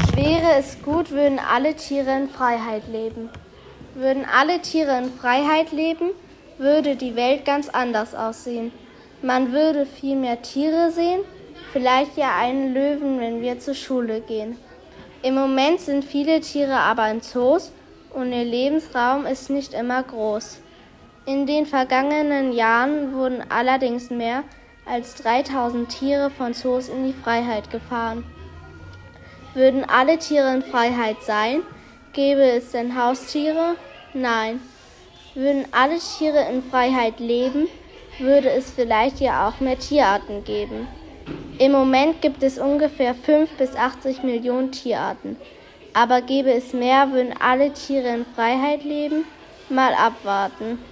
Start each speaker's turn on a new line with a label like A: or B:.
A: Wäre es gut, würden alle Tiere in Freiheit leben. Würden alle Tiere in Freiheit leben, würde die Welt ganz anders aussehen. Man würde viel mehr Tiere sehen, vielleicht ja einen Löwen, wenn wir zur Schule gehen. Im Moment sind viele Tiere aber in Zoos und ihr Lebensraum ist nicht immer groß. In den vergangenen Jahren wurden allerdings mehr als 3000 Tiere von Zoos in die Freiheit gefahren. Würden alle Tiere in Freiheit sein, gäbe es denn Haustiere? Nein. Würden alle Tiere in Freiheit leben, würde es vielleicht ja auch mehr Tierarten geben. Im Moment gibt es ungefähr 5 bis 80 Millionen Tierarten. Aber gäbe es mehr, würden alle Tiere in Freiheit leben? Mal abwarten.